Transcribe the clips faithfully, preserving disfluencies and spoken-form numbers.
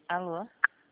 Alô?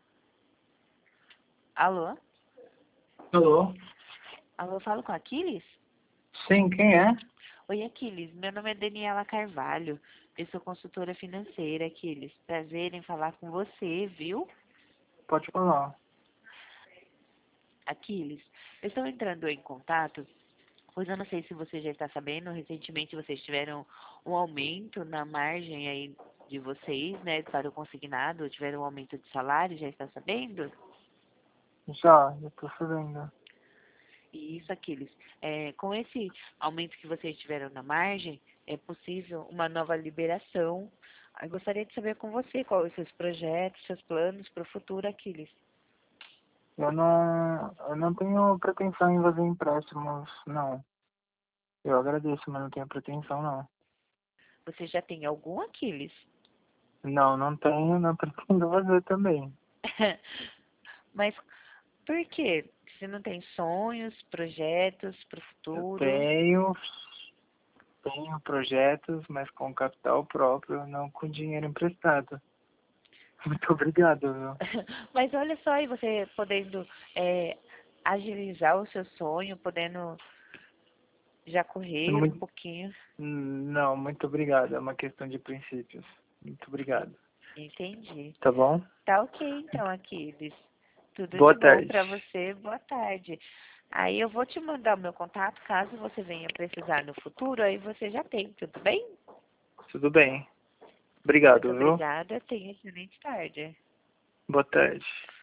Alô? Alô? Alô, falo com a Aquiles? Sim, quem é? Oi, Aquiles. Meu nome é Daniela Carvalho. Eu sou consultora financeira, Aquiles. Prazer em falar com você, viu? Pode falar. Aquiles, eu estou entrando em contato, pois eu não sei se você já está sabendo, recentemente vocês tiveram um aumento na margem aí de vocês, né, para o consignado, tiveram um aumento de salário, já está sabendo? Já, já tô sabendo. E isso, Aquiles, é, com esse aumento que vocês tiveram na margem, é possível uma nova liberação. Eu gostaria de saber com você quais os seus projetos, seus planos para o futuro, Aquiles. Eu não, eu não tenho pretensão em fazer empréstimos, não. Eu agradeço, mas não tenho pretensão, não. Você já tem algum, Aquiles? Não, não tenho, não pretendo fazer também. Mas por quê? Você não tem sonhos, projetos para o Eu futuro? tenho, tenho projetos, mas com capital próprio, não com dinheiro emprestado. Muito obrigado, viu? Mas olha só, e você podendo é, agilizar o seu sonho, podendo já correr um Muito, pouquinho. não, muito obrigado. É uma questão de princípios. Muito obrigado. Entendi. Tá bom? Tá ok, então, Aquiles. Tudo de Boa bom tarde. para você. Boa tarde. Aí eu vou te mandar o meu contato, caso você venha precisar no futuro, aí você já tem, tudo bem? Tudo bem. Muito Obrigado, viu? obrigada. Tenha excelente tarde. Boa tarde.